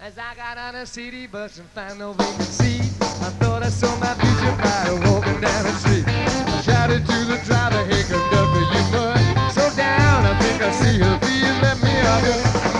As I got on a city bus and found no vacancy, I thought I saw my future bride walking down the street. I shouted to the driver, hey conductor, you must slow down. I think I see her, please let me out.